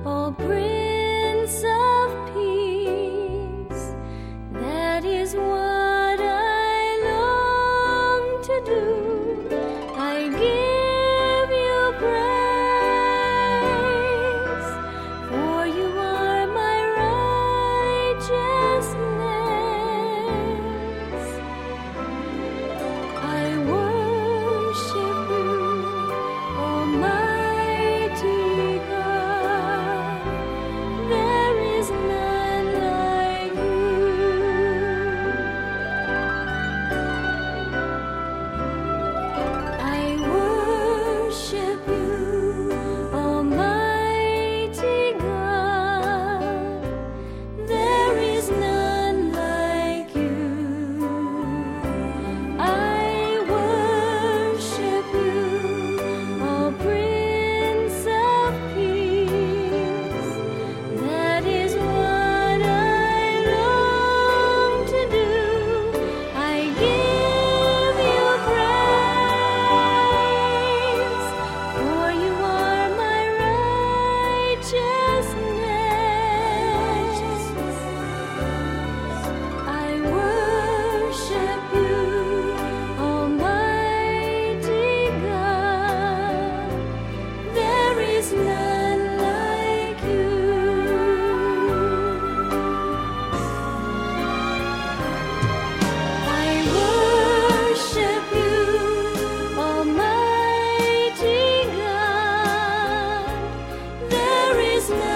O Prince of Peace. That is what I long to do. I give you praise, for you are my righteousness. I worship you, Almighty God. There is none like you. I worship you, Almighty God. There is none like you. I worship you, O Prince of Peace. That is what I long to do. I give you praise, for you are my righteousness. I worship you, Almighty God. There is none like you. I worship you, Almighty God. There is none